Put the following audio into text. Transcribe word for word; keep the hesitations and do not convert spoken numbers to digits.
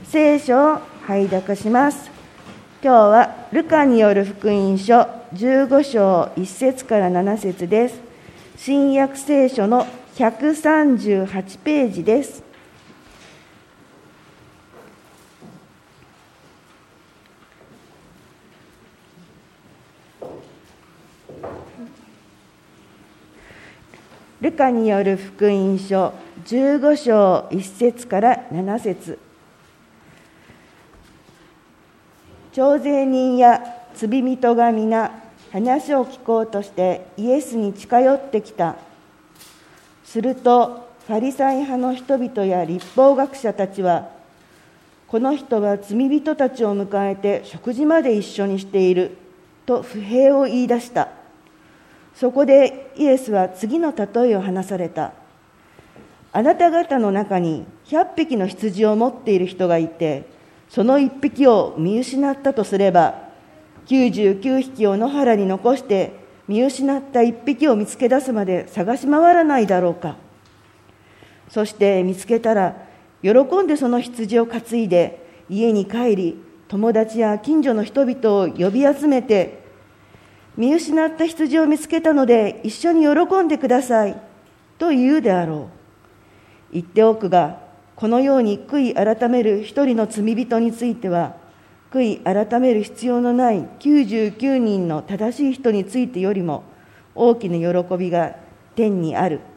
聖書を拝読します。今日はルカによる福音書じゅうご章いち節からなな節です。新約聖書のひゃくさんじゅうはちページです。ルカによる福音書じゅうご章いち節からなな節。徴税人や罪人が皆話を聞こうとしてイエスに近寄ってきた。するとファリサイ派の人々や律法学者たちは、この人は罪人たちを迎えて食事まで一緒にしていると不平を言い出した。そこでイエスは次の例えを話された。あなた方の中にひゃっぴきの羊を持っている人がいて、そのいっぴきを見失ったとすれば、きゅうじゅうきゅうひきを野原に残して見失ったいっぴきを見つけ出すまで探し回らないだろうか。そして見つけたら喜んでその羊を担いで家に帰り、友達や近所の人々を呼び集めて、見失った羊を見つけたので一緒に喜んでくださいと言うであろう。言っておくが、このように悔い改める一人の罪人については、悔い改める必要のないきゅうじゅうきゅうにんの正しい人についてよりも大きな喜びが天にある。